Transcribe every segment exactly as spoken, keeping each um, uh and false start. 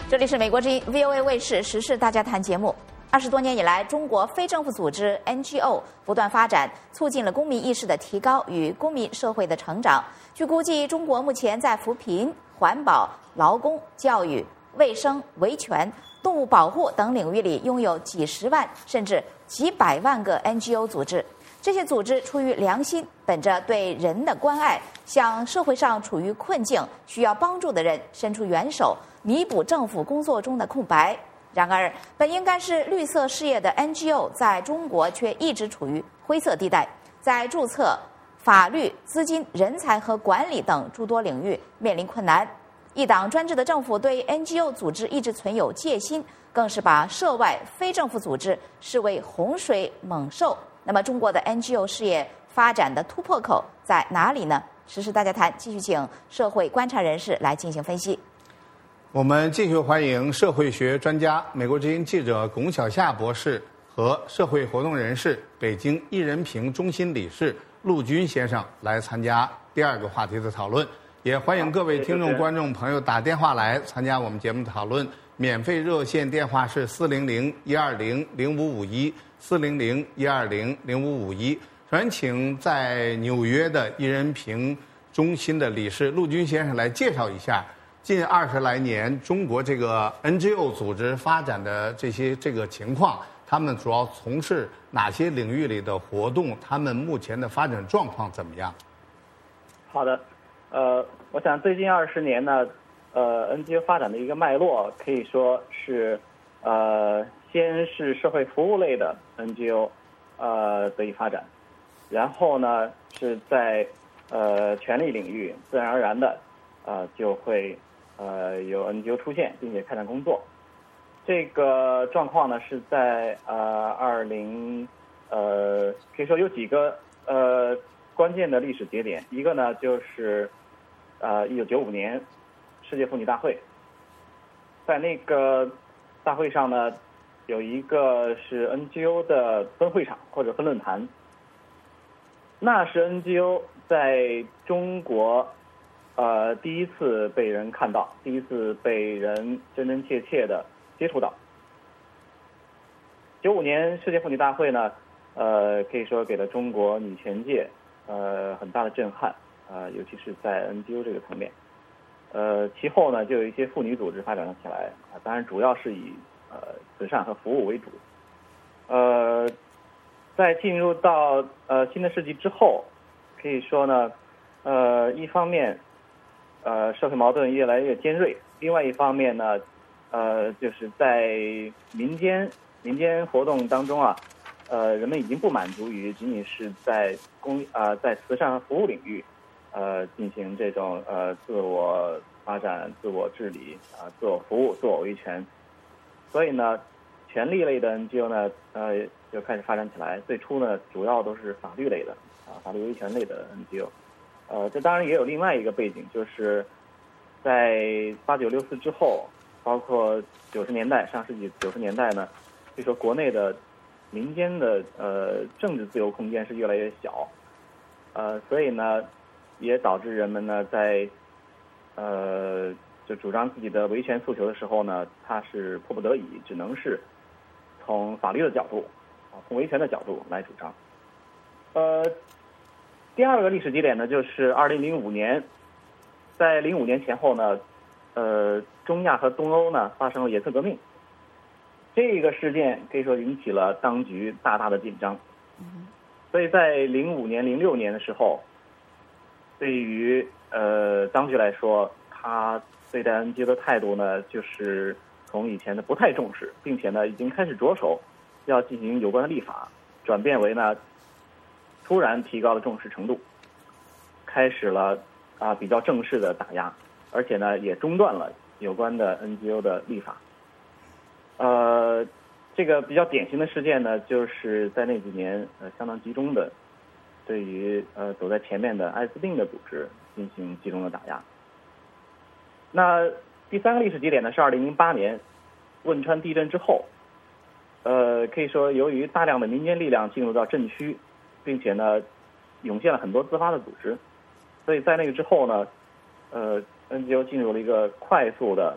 这里是美国之音 V O A 卫视时事大家谈节目。二十多年以来，中国非政府组织 N G O 不断发展，促进了公民意识的提高与公民社会的成长。据估计，中国目前在扶贫、环保、劳工、教育、卫生、维权、动物保护等领域里拥有几十万甚至几百万个 N G O 组织。这些组织出于良心，本着对人的关爱，向社会上处于困境、需要帮助的人伸出援手，弥补政府工作中的空白。然而，本应该是绿色事业的 N G O 在中国却一直处于灰色地带，在注册、法律、资金、人才和管理等诸多领域面临困难。一党专制的政府对 N G O 组织一直存有戒心，更是把涉外非政府组织视为洪水猛兽。那么，中国的 N G O 事业发展的突破口在哪里呢？时事大家谈继续请社会观察人士来进行分析。 我们继续欢迎社会学专家、美国之音记者龚晓夏博士和社会活动人士、北京一人评中心理事陆军先生来参加第二个话题的讨论。也欢迎各位听众、观众朋友打电话来参加我们节目讨论。免费热线电话是四零零一二零零五五一四零零一二零零五五一。首先，请在纽约的一人评中心的理事陆军先生来介绍一下近二十来年中国这个 N G O 组织发展的这些这个情况，他们主要从事哪些领域里的活动？他们目前的发展状况怎么样？ 好的，呃，我想最近二十年呢，呃 ，N G O 发展的一个脉络可以说是，呃，先是社会服务类的 N G O， 呃，得以发展，然后呢是在呃权力领域自然而然的，呃，就会呃有 N G O 出现，并且开展工作。这个状况呢是在呃二零呃可以说有几个呃关键的历史节点，一个呢就是呃一九九五年世界妇女大会，在那个大会上呢有一个是 N G O 的分会场或者分论坛，那是 N G O 在中国呃第一次被人看到，第一次被人真真切切的接触到。九五年世界妇女大会呢，呃，可以说给了中国女权界呃很大的震撼，呃，尤其是在 N G O 这个层面。呃，其后呢，就有一些妇女组织发展了起来，啊、呃，当然主要是以呃慈善和服务为主。呃，在进入到呃新的世纪之后，可以说呢，呃，一方面，呃，社会矛盾越来越尖锐，另外一方面呢，呃，就是在民间民间活动当中啊，呃，人们已经不满足于仅仅是在公啊、呃、在慈善和服务领域，呃，进行这种呃自我发展、自我治理啊、呃、自我服务、自我维权，所以呢，权力类的 N G O 呢，呃，就开始发展起来。最初呢，主要都是法律类的啊、法律维权类的 N G O。呃，这当然也有另外一个背景，就是在八九六四之后，包括九十年代、上世纪九十年代呢，就说国内的民间的呃政治自由空间是越来越小，呃，所以呢，也导致人们呢在呃就主张自己的维权诉求的时候呢，他是迫不得已，只能是从法律的角度啊，从维权的角度来主张。呃。第二个历史节点呢，就是二零零五年，在零五年前后呢，呃，中亚和东欧呢发生了颜色革命，这个事件可以说引起了当局大大的紧张，所以在零五年、零六年的时候，对于呃当局来说，他对待 N G O 的态度呢，就是从以前的不太重视，并且呢，已经开始着手要进行有关的立法，转变为呢。突然提高了重视程度，开始了啊比较正式的打压，而且呢也中断了有关的 N G O 的立法。呃，这个比较典型的事件呢，就是在那几年呃相当集中的对于呃走在前面的艾滋病的组织进行集中的打压。那第三个历史节点呢是二零零八年汶川地震之后，呃可以说由于大量的民间力量进入到震区。并且呢，涌现了很多自发的组织，所以在那个之后呢，呃 ，N G O 进入了一个快速的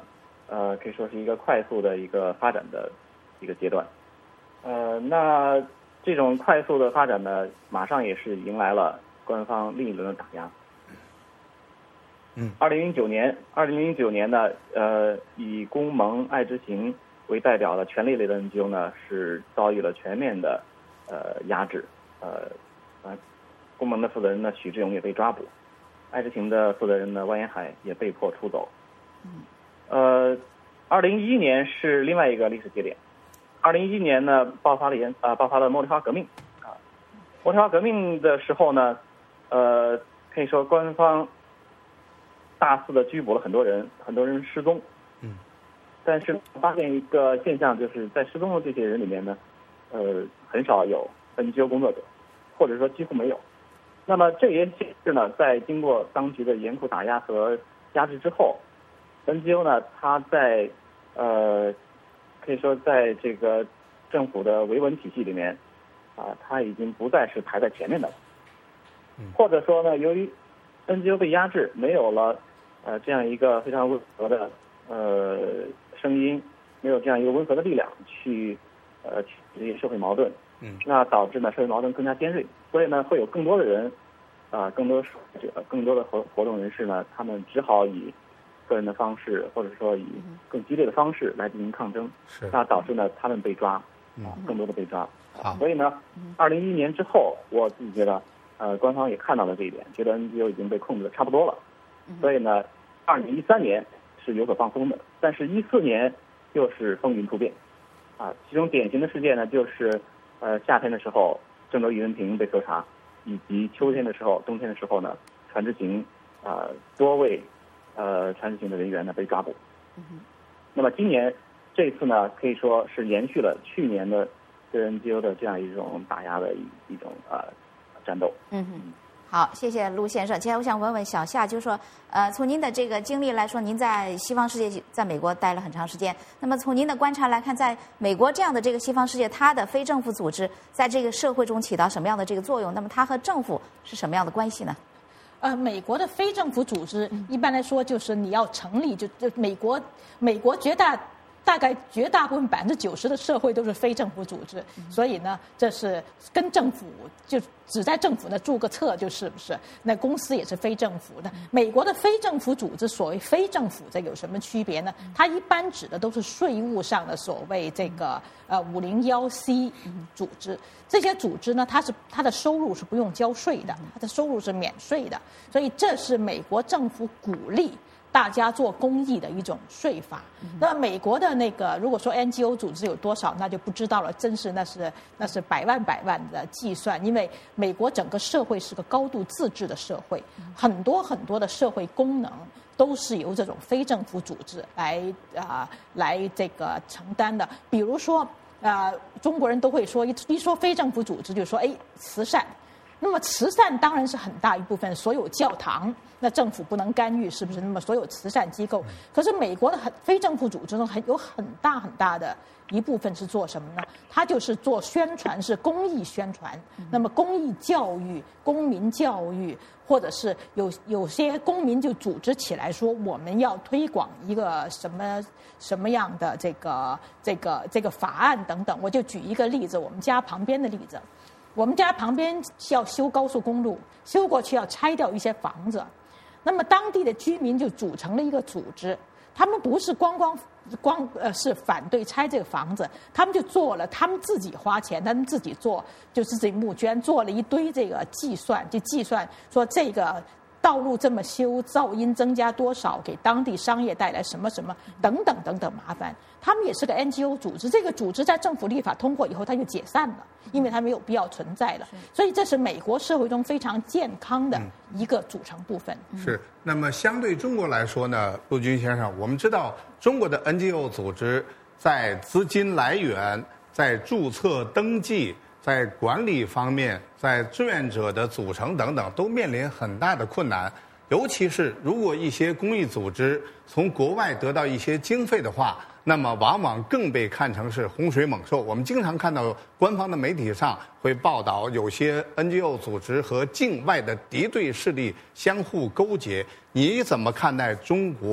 呃，可以说是一个快速的一个发展的一个阶段。呃，那这种快速的发展呢，马上也是迎来了官方另一轮的打压。 嗯， 二零零九年，二零零九年呢，呃，以公盟爱之行为代表的权利类的 N G O 呢，是遭遇了全面的呃压制。呃，呃，公盟的负责人呢，许志勇也被抓捕，爱之行的负责人呢，万延海也被迫出走。 嗯， 呃，二零一一年是另外一个历史节点。二零一一年呢，爆发了严啊、呃，爆发了茉莉花革命啊。茉莉花革命的时候呢，呃，可以说官方大肆的拘捕了很多人，很多人失踪。 嗯。 但是发现一个现象，就是在失踪的这些人里面呢，呃，很少有 N G O 工作者，或者说几乎没有。那么这也显示呢，在经过当局的严酷打压和压制之后 ，N G O 呢，它在呃。可以说，在这个政府的维稳体系里面，啊，它已经不再是排在前面的了。或者说呢，由于 N G O 被压制，没有了呃这样一个非常温和的呃声音，没有这样一个温和的力量去呃去这些社会矛盾， 嗯， 那导致呢社会矛盾更加尖锐，所以呢会有更多的人啊，更多受害者，更多的活活动人士呢，他们只好以个人的方式，或者说以更激烈的方式来进行抗争， 是， 那导致呢他们被抓， 嗯， 更多的被抓。 好， 所以呢，二零一一年之后，我自己觉得，呃，官方也看到了这一点，觉得 N G O 已经被控制的差不多了。所以呢，二零一三年是有所放松的，但是一四年又是风云突变，啊，其中典型的事件呢，就是呃夏天的时候，郑州渔人坪被搜查，以及秋天的时候、冬天的时候呢，船只行啊、呃、多位。呃，船只行的人员呢被抓捕。 嗯， 那么今年这一次呢，可以说是延续了去年的对 N G O 的这样一种打压的一一种呃战斗。 嗯哼，好，谢谢陆先生。接下来我想问问小夏，就是说，呃，从您的这个经历来说，您在西方世界，在美国待了很长时间。那么从您的观察来看，在美国这样的这个西方世界，它的非政府组织在这个社会中起到什么样的这个作用？那么它和政府是什么样的关系呢？ 呃，美国的非政府组织一般来说就是你要成立，就就美国美国绝大大概绝大部分百分之九十的社会都是非政府组织，所以呢，这是跟政府就只在政府那注个册，就是不是？那公司也是非政府的。美国的非政府组织，所谓非政府，这有什么区别呢？它一般指的都是税务上的所谓这个呃五零幺 C 组织。这些组织呢，它是它的收入是不用交税的，它的收入是免税的，所以这是美国政府鼓励大家做公益的一种税法。那美国的那个，如果说 N G O 组织有多少，那就不知道了。真是那是那是百万百万的计算，因为美国整个社会是个高度自治的社会，很多很多的社会功能都是由这种非政府组织来啊、呃、来这个承担的。比如说啊、呃，中国人都会说一一说非政府组织就说哎慈善。那么慈善当然是很大一部分，所有教堂那政府不能干预，是不是？那么所有慈善机构，可是美国的很非政府组织呢，还有很大很大的一部分是做什么呢？它就是做宣传，是公益宣传。那么公益教育、公民教育，或者是有有些公民就组织起来说，我们要推广一个什么什么样的这个这个这个法案等等。我就举一个例子，我们家旁边的例子。我们家旁边要修高速公路，修过去要拆掉一些房子，那么当地的居民就组成了一个组织，他们不是光光光呃是反对拆这个房子，他们就做了，他们自己花钱，他们自己做，就是自己募捐，做了一堆这个计算，就计算说这个道路这么修，噪音增加多少，给当地商业带来什么什么等等等等麻烦。他们也是个 N G O 组织，这个组织在政府立法通过以后，它就解散了，因为它没有必要存在了。所以这是美国社会中非常健康的一个组成部分。 是。那么相对中国来说呢，陆军先生，我们知道中国的 N G O 组织在资金来源、在注册登记、在管理方面、在志愿者的组成等等，都面临很大的困难。尤其是如果一些公益组织从国外得到一些经费的话，那么往往更被看成是洪水猛兽。我们经常看到官方的媒体上会报道有些 N G O 组织和境外的敌对势力相互勾结。你怎么看待中国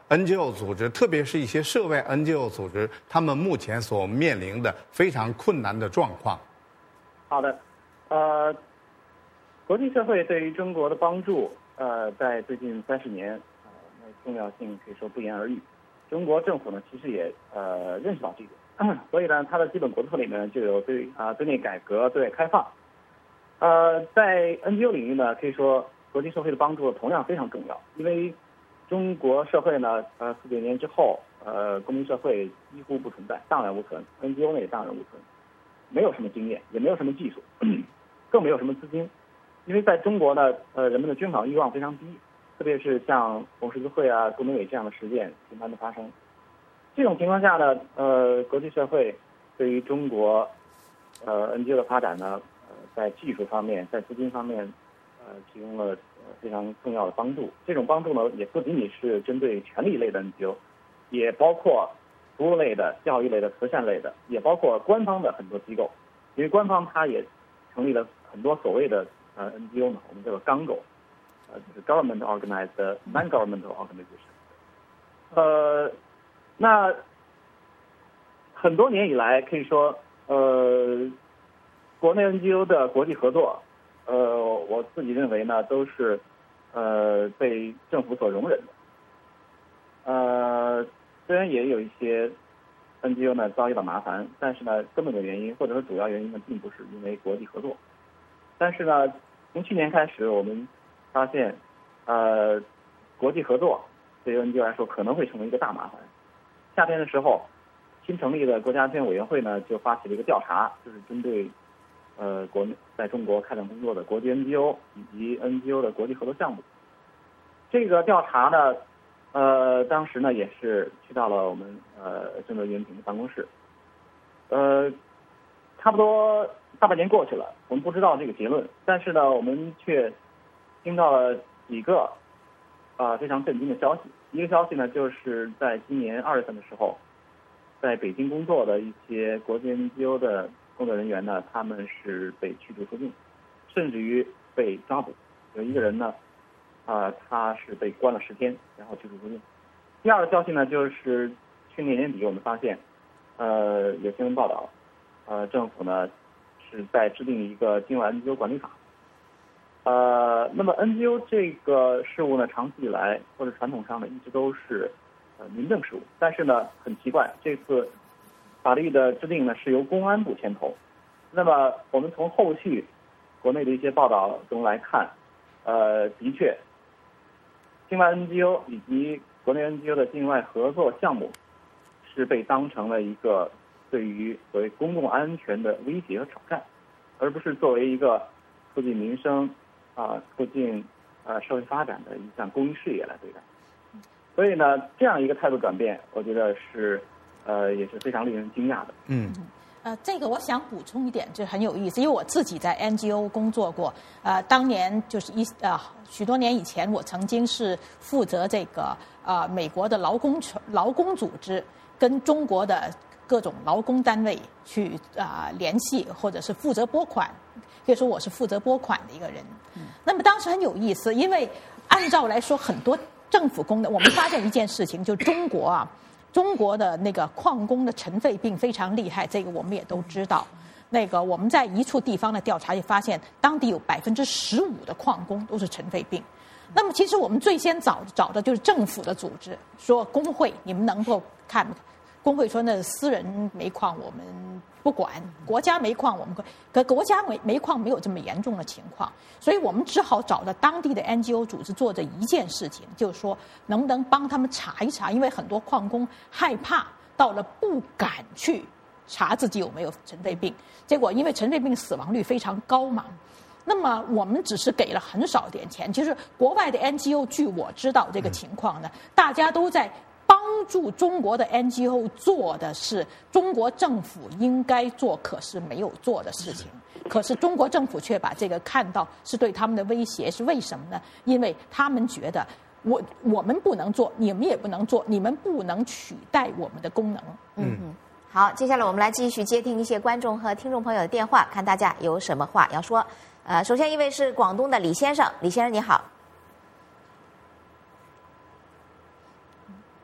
N G O 组织，特别是一些涉外 N G O 组织，他们目前所面临的非常困难的状况？ 好的，呃，国际社会对于中国的帮助，呃，在最近三十年，呃，那重要性可以说不言而喻。中国政府呢，其实也呃认识到这个，所以呢，它的基本国策里面就有对啊、呃、对内改革、对外开放。呃，在 N G O 领域呢，可以说国际社会的帮助同样非常重要，因为中国社会呢，呃，四九年之后，呃，公民社会几乎不存在，荡然无存 ，N G O 呢也荡然无存，没有什么经验，也没有什么技术，更没有什么资金，因为在中国呢，呃，人们的捐款欲望非常低。特别是像红十字会啊、杜美伟这样的事件频繁的发生，这种情况下呢，呃，国际社会对于中国呃 N G O 的发展呢，呃，在技术方面、在资金方面，呃，提供了呃非常重要的帮助。这种帮助呢，也不仅仅是针对权利类的 N G O， 也包括服务类的、教育类的、慈善类的，也包括官方的很多机构。因为官方它也成立了很多所谓的呃 N G O 呢，我们叫做刚狗。呃，就是 government organized non-governmental organization。呃，那很多年以来，可以说，呃，国内 N G O 的国际合作，呃，我自己认为呢，都是呃被政府所容忍的。呃，虽然也有一些 N G O 呢遭遇到麻烦，但是呢，根本的原因或者说主要原因呢，并不是因为国际合作。但是呢，从去年开始，我们发现，呃，国际合作对于 N G O 来说可能会成为一个大麻烦。夏天的时候，新成立的国家安全委员会呢就发起了一个调查，就是针对呃国内在中国开展工作的国际 N G O 以及 N G O 的国际合作项目。这个调查呢，呃，当时呢也是去到了我们呃郑州袁平的办公室，呃，差不多大半年过去了，我们不知道这个结论，但是呢，我们却听到了几个啊、呃、非常震惊的消息。一个消息呢，就是在今年二月份的时候，在北京工作的一些国际 N G O 的工作人员呢，他们是被驱逐出境，甚至于被抓捕。有一个人呢，啊、呃，他是被关了十天，然后驱逐出境。第二个消息呢，就是去年年底我们发现，呃，有新闻报道，呃，政府呢是在制定一个境外 N G O 管理法。呃，那么 N G O 这个事务呢，长期以来或者传统上呢，一直都是呃民政事务。但是呢，很奇怪，这次法律的制定呢是由公安部牵头。那么我们从后续国内的一些报道中来看，呃，的确，境外 N G O 以及国内 N G O 的境外合作项目是被当成了一个对于所谓公共安全的威胁和挑战，而不是作为一个促进民生啊、促进呃社会发展的一项公益事业来对待。所以呢，这样一个态度转变，我觉得是呃也是非常令人惊讶的。 嗯。 呃，这个我想补充一点，就很有意思，因为我自己在 N G O 工作过，呃，当年就是一呃许多年以前，我曾经是负责这个呃美国的劳工劳工组织跟中国的各种劳工单位去啊、呃、联系，或者是负责拨款，可以说我是负责拨款的一个人。嗯、那么当时很有意思，因为按照来说，很多政府工的，我们发现一件事情，就中国啊。中国的那个矿工的尘肺病非常厉害，这个我们也都知道。那个我们在一处地方的调查也发现，当地有百分之十五的矿工都是尘肺病。那么其实我们最先找找的就是政府的组织，说工会你们能够看，工会说那私人煤矿我们不管，国家煤矿我们可国家煤煤矿没有这么严重的情况，所以我们只好找到当地的 N G O 组织做的一件事情，就是说能不能帮他们查一查，因为很多矿工害怕到了不敢去查自己有没有尘肺病，结果因为尘肺病死亡率非常高嘛。那么我们只是给了很少点钱，其实国外的 N G O 据我知道这个情况呢，大家都在帮助中国的 N G O 做的是中国政府应该做可是没有做的事情，可是中国政府却把这个看到是对他们的威胁，是为什么呢？因为他们觉得我我们不能做，你们也不能做，你们不能取代我们的功能。 嗯嗯。好，接下来我们来继续接听一些观众和听众朋友的电话，看大家有什么话要说。呃，首先一位是广东的李先生，李先生你好。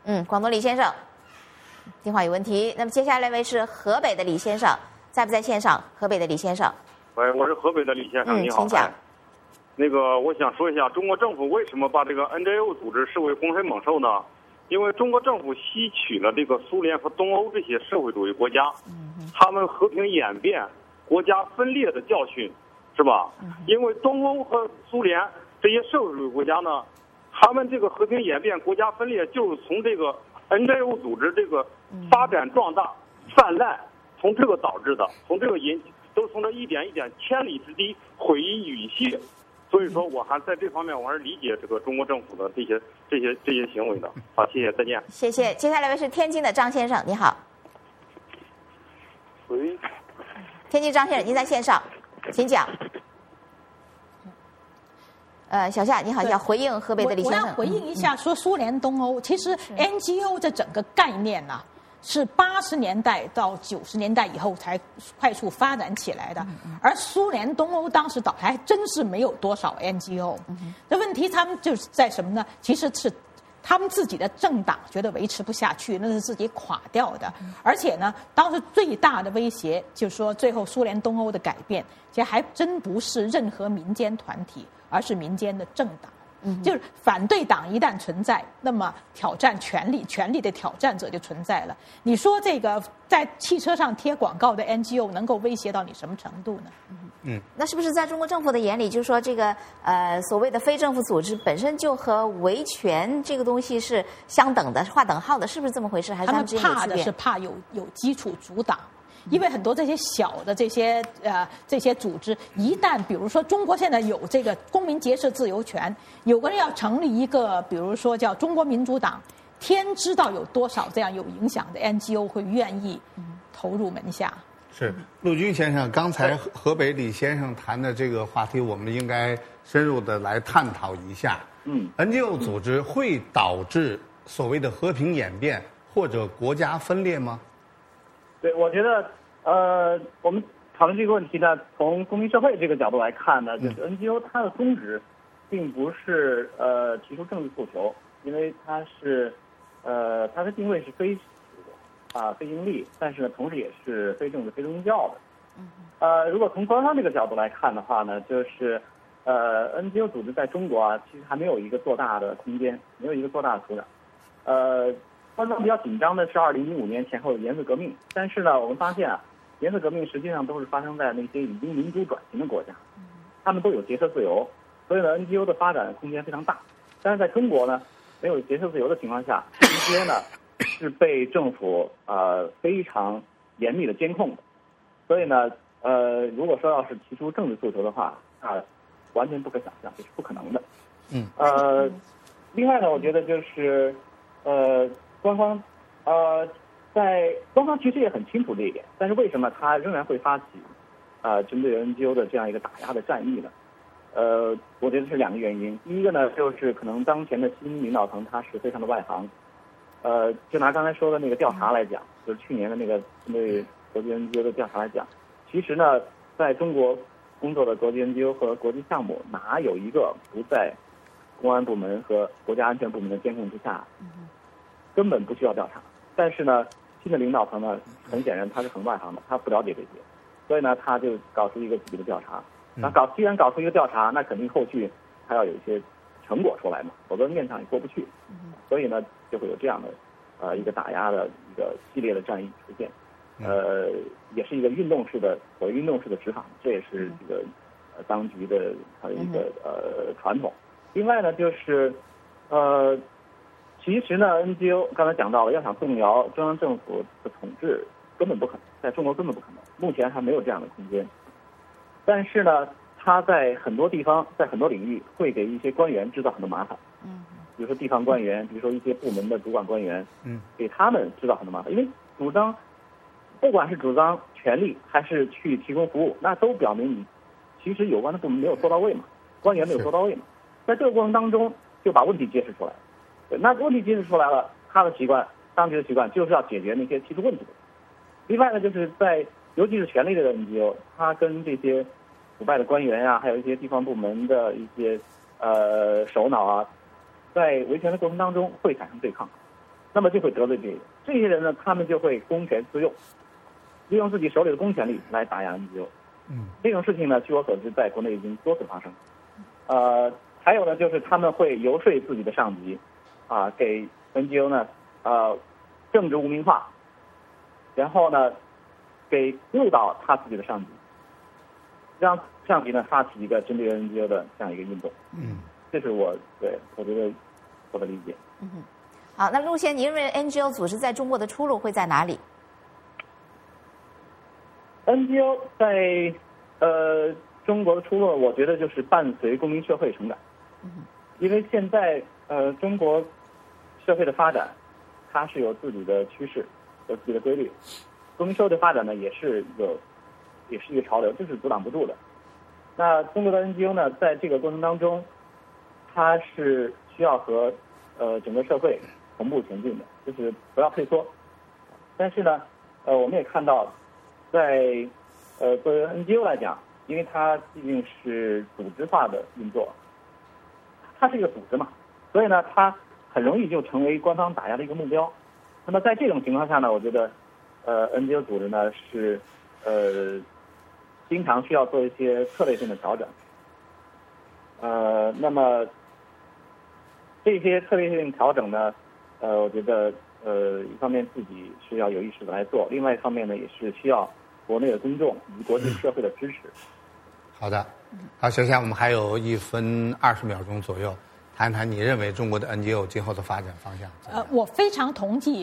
嗯，广东李先生，电话有问题。那么接下来一位是河北的李先生，在不在线上？河北的李先生。 喂，我是河北的李先生， 嗯， 你好。 请讲。 哎那个，我想说一下，中国政府为什么把这个 N J O 组织视为洪水猛兽呢？因为中国政府吸取了这个苏联和东欧这些社会主义国家，他们和平演变、国家分裂的教训，是吧？因为东欧和苏联这些社会主义国家呢，他们这个和平演变、国家分裂，就是从这个 N J O 组织这个发展壮大、泛滥，从这个导致的，从这个引都是从这一点一点千里之堤毁于羽泄。所以说，我还在这方面，我还是理解这个中国政府的这些、这些、这些行为的。好，谢谢，再见。 谢谢。接下来一位是天津的张先生，你好。 喂。 天津张先生，您在线上，请讲。呃，小夏，你好，要回应河北的李先生。 我要回应一下，说苏联东欧，其实 N G O 这整个概念呢、啊。是八十年代到九十年代以后才快速发展起来的，而苏联东欧当时倒还真是没有多少 N G O。这问题他们就是在什么呢？其实是他们自己的政党觉得维持不下去，那是自己垮掉的。而且呢，当时最大的威胁就是说，最后苏联东欧的改变，其实还真不是任何民间团体，而是民间的政党。嗯，就是反对党一旦存在，那么挑战权力、权力的挑战者就存在了。你说这个在汽车上贴广告的 N G O 能够威胁到你什么程度呢？ 嗯，那是不是在中国政府的眼里，就是说这个呃所谓的非政府组织本身就和维权这个东西是相等的、划等号的，是不是这么回事？还是他们之间有区别？ 怕的是怕有有基础阻挡。因为很多这些小的这些呃这些组织，一旦比如说中国现在有这个公民结社自由权，有个人要成立一个，比如说叫中国民主党，天知道有多少这样有影响的 N G O 会愿意投入门下。 是陆军先生，刚才河北李先生谈的这个话题，我们应该深入的来探讨一下。 嗯 ，N G O 组织会导致所谓的和平演变或者国家分裂吗？ 对，我觉得，呃，我们讨论这个问题呢，从公民社会这个角度来看呢，就是 N G O 它的宗旨，并不是呃提出政治诉求，因为它是，呃，它的定位是非啊非盈利，但是呢，同时也是非政治、非宗教的。呃，如果从官方这个角度来看的话呢，就是呃 N G O 组织在中国啊，其实还没有一个做大的空间，没有一个做大的土壤，呃。官方比较紧张的是二零一五年前后的颜色革命，但是呢，我们发现啊，颜色革命实际上都是发生在那些已经民主转型的国家，他们都有结社自由，所以呢 ，N G O 的发展空间非常大。但是在中国呢，没有结社自由的情况下 ，N G O 呢是被政府呃非常严密的监控的，所以呢，呃，如果说要是提出政治诉求的话，啊，完全不可想象，这是不可能的。 嗯。 呃，另外呢，我觉得就是呃。官方，呃，在官方其实也很清楚这一点，但是为什么他仍然会发起，呃，针对 N G O 的这样一个打压的战役呢？呃，我觉得是两个原因。第一个呢，就是可能当前的新领导层他是非常的外行，呃，就拿刚才说的那个调查来讲，就是去年的那个针对国际 N G O 的调查来讲，其实呢，在中国工作的国际 N G O 和国际项目，哪有一个不在公安部门和国家安全部门的监控之下？根本不需要调查，但是呢，新的领导层呢，很显然他是很外行的，他不了解这些，所以呢，他就搞出一个自己的调查。那搞既然搞出一个调查，那肯定后续还要有一些成果出来嘛，否则面上也过不去。所以呢，就会有这样的呃一个打压的一个系列的战役出现，呃，也是一个运动式的所谓运动式的执法，这也是这个呃当局的它的一个呃传统。另外呢，就是呃。其实呢 ，N G O 刚才讲到了，要想动摇中央政府的统治，根本不可能，在中国根本不可能，目前还没有这样的空间。但是呢，他在很多地方，在很多领域，会给一些官员制造很多麻烦。嗯。比如说地方官员，比如说一些部门的主管官员，嗯，给他们制造很多麻烦，因为主张，不管是主张权利还是去提供服务，那都表明你其实有关的部门没有做到位嘛，官员没有做到位嘛，在这个过程当中就把问题揭示出来。那问题揭示出来了，他的习惯，当局的习惯就是要解决那些提出问题的。另外呢，就是在尤其是权力类的 N G O， 他跟这些腐败的官员啊，还有一些地方部门的一些呃首脑啊，在维权的过程当中会产生对抗。 那么就会得罪这些人。这些人呢，他们就会公权私用，利用自己手里的公权力来打压 N G O。 嗯， 这种事情呢，据我所知，在国内已经多次发生。呃，还有呢，就是他们会游说自己的上级，啊，给 N G O 呢，呃，政治污名化，然后呢，给误导他自己的上级，让上级呢发起一个针对 N G O 的这样一个运动。 嗯， 这是我对我觉得我的理解。 嗯哼，好，那陆先，你认为 N G O 组织在中国的出路会在哪里 ？N G O 在呃中国的出路，我觉得就是伴随公民社会成长。 嗯哼， 因为现在呃中国社会的发展，它是有自己的趋势，有自己的规律。公民社会的发展呢，也是有，也是一个潮流，这是阻挡不住的。那中国的 N G O 呢，在这个过程当中，它是需要和呃整个社会同步前进的，就是不要退缩。但是呢，呃，我们也看到，在呃作为 N G O 来讲，因为它毕竟是组织化的运作，它是一个组织嘛，所以呢，它很容易就成为官方打压的一个目标。那么在这种情况下呢，我觉得，呃 ，N G O 组织呢是呃经常需要做一些策略性的调整。呃，那么这些策略性调整呢，呃，我觉得呃一方面自己是要有意识的来做，另外一方面呢，也是需要国内的公众以及国际社会的支持。 好的，好，小夏，我们还有一分二十秒钟左右，谈谈你认为中国的 N G O 今后的发展方向怎么样？ 呃，我非常同意